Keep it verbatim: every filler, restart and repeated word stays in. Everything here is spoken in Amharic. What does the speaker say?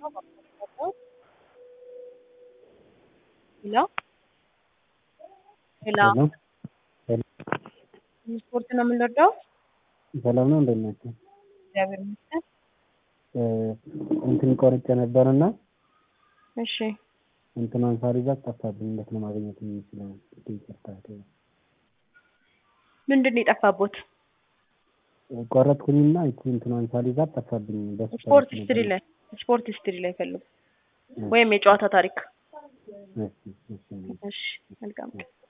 Hello? Hello? Hello? Hello? ስፖርት ነው የምንወደው? ሰላም ነው እንዴት ናችሁ? እግዚአብሔር ይመስገን። እንትን ቆርጬ ነበርና እሺ እንትኗን ሳሪዛት ጠፋብኝ። እንዴት ነው ማግኘት የምችለው? ይቅርታ። ምንድን ነው የጠፋቦት? ቆረጥኩኝና እቺ እንትኗን ሳሪዛት ጠፋብኝ። ስፖርት ሂስትሪ ላይ ስፖርት ሂስትሪ ላይ ፈልጉ ወይም የጨዋታ ታሪክ። እሺ እሺ እሺ መልካም